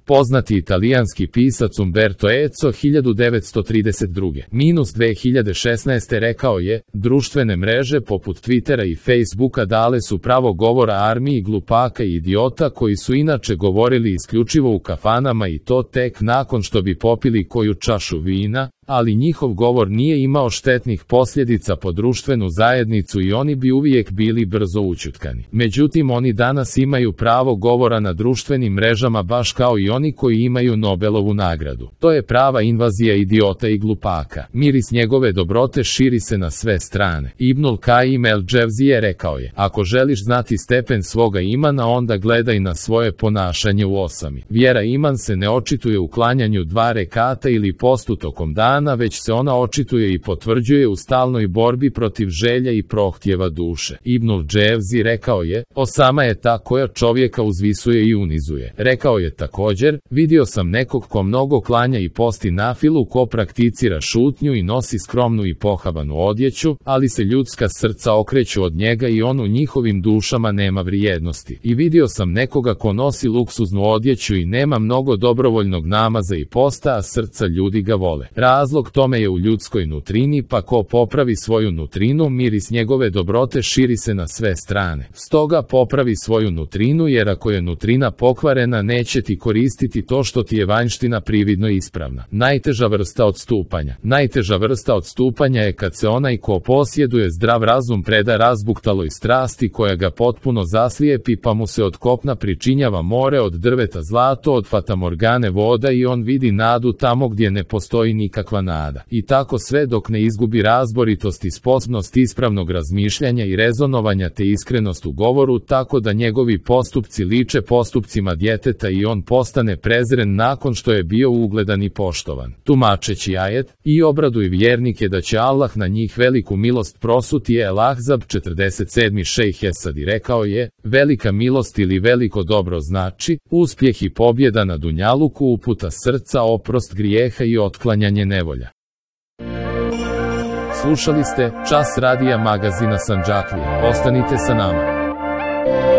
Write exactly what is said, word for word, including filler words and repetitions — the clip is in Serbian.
Poznati italijanski pisac Umberto Eco hiljadu devetsto trideset druge minus dve hiljade šesnaeste rekao je, društvene mreže poput Twittera i Facebooka dale su pravo govora armiji glupaka i idiota koji su inače govorili isključivo u kafanama i to tek nakon što bi popili koju čašu vina, ali njihov govor nije imao štetnih posljedica po društvenu zajednicu i oni bi uvijek bili brzo ućutkani. Međutim, oni danas imaju pravo govora na društvenim mrežama baš kao i oni koji imaju Nobelovu nagradu. To je prava invazija idiota i glupaka. Miris njegove dobrote širi se na sve strane. Ibnul Kaim el-Dževzije rekao je, ako želiš znati stepen svoga imana, onda gledaj na svoje ponašanje u osami. Vjera iman se ne očituje u klanjanju dva rekata ili postu tokom dana, već se ona očituje i potvrđuje u stalnoj borbi protiv želja i prohtjeva duše. Ibnul Dževzi rekao je, osama je ta koja čovjeka uzvisuje i unizuje. Rekao je također, vidio sam nekog ko mnogo klanja i posti nafilu, ko prakticira šutnju i nosi skromnu i pohabanu odjeću, ali se ljudska srca okreću od njega i on u njihovim dušama nema vrijednosti. I vidio sam nekoga ko nosi luksuznu odjeću i nema mnogo dobrovoljnog namaza i posta, a srca ljudi ga vole. Razlog tome je u ljudskoj nutrini, pa ko popravi svoju nutrinu, miris njegove dobrote širi se na sve strane. Stoga popravi svoju nutrinu, jer ako je nutrina pokvarena, neće ti koristiti to što ti je vanjština prividno ispravna. Najteža vrsta odstupanja. Najteža vrsta odstupanja je kad se onaj ko posjeduje zdrav razum preda razbuktaloj strasti koja ga potpuno zaslijepi, pa mu se od kopna pričinjava more, od drveta zlato, od fatamorgane voda i on vidi nadu tamo gdje ne postoji nikakva nada. I tako sve dok ne izgubi razboritost i sposobnost ispravnog razmišljanja i rezonovanja te iskrenost u govoru, tako da njegovi postupci liče postupcima djeteta i on postane prezren nakon što je bio ugledan i poštovan. Tumačeći ajet, i obraduj vjernike da će Allah na njih veliku milost prosuti, je El-Ahzab četrdeset sedam. Šejh Esadi rekao je, velika milost ili veliko dobro znači uspjeh i pobjeda na dunjaluku, uputa srca, oprost grijeha i otklanjanje nevolja. Slušali ste Čas radija magazina Sandžaklija. Ostanite sa nama.